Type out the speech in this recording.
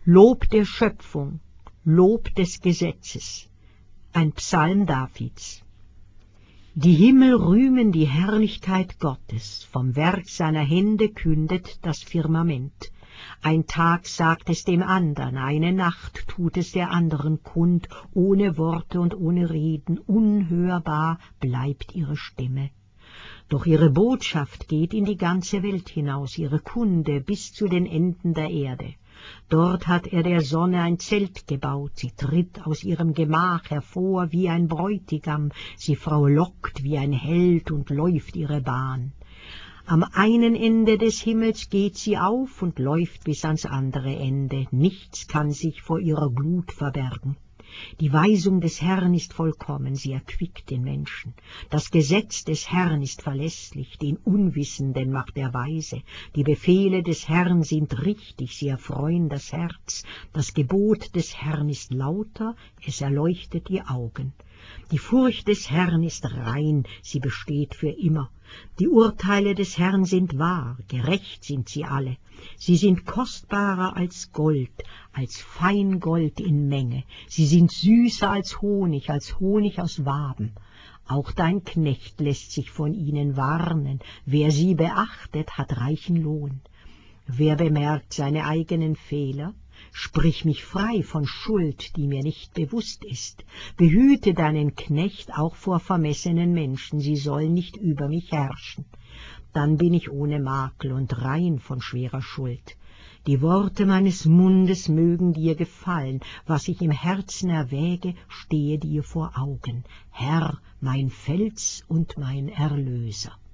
Lob der Schöpfung, Lob des Gesetzes. Ein Psalm Davids. Die Himmel rühmen die Herrlichkeit Gottes, vom Werk seiner Hände kündet das Firmament. Ein Tag sagt es dem andern, eine Nacht tut es der anderen kund, ohne Worte und ohne Reden, unhörbar bleibt ihre Stimme. Doch ihre Botschaft geht in die ganze Welt hinaus, ihre Kunde bis zu den Enden der Erde. Dort hat er der Sonne ein Zelt gebaut, sie tritt aus ihrem Gemach hervor wie ein Bräutigam, sie frohlockt wie ein Held und läuft ihre Bahn. Am einen Ende des Himmels geht sie auf und läuft bis ans andere Ende, nichts kann sich vor ihrer Glut verbergen. Die Weisung des Herrn ist vollkommen, sie erquickt den Menschen. Das Gesetz des Herrn ist verlässlich, den Unwissenden macht er weise. Die Befehle des Herrn sind richtig, sie erfreuen das Herz. Das Gebot des Herrn ist lauter, es erleuchtet die Augen. Die Furcht des Herrn ist rein, sie besteht für immer. Die Urteile des Herrn sind wahr, gerecht sind sie alle. Sie sind kostbarer als Gold, als Feingold in Menge. Sie sind süßer als Honig aus Waben. Auch dein Knecht lässt sich von ihnen warnen. Wer sie beachtet, hat reichen Lohn. Wer bemerkt seine eigenen Fehler? Sprich mich frei von Schuld, die mir nicht bewusst ist. Behüte deinen Knecht auch vor vermessenen Menschen, sie sollen nicht über mich herrschen. Dann bin ich ohne Makel und rein von schwerer Schuld. Die Worte meines Mundes mögen dir gefallen, was ich im Herzen erwäge, stehe dir vor Augen. Herr, mein Fels und mein Erlöser.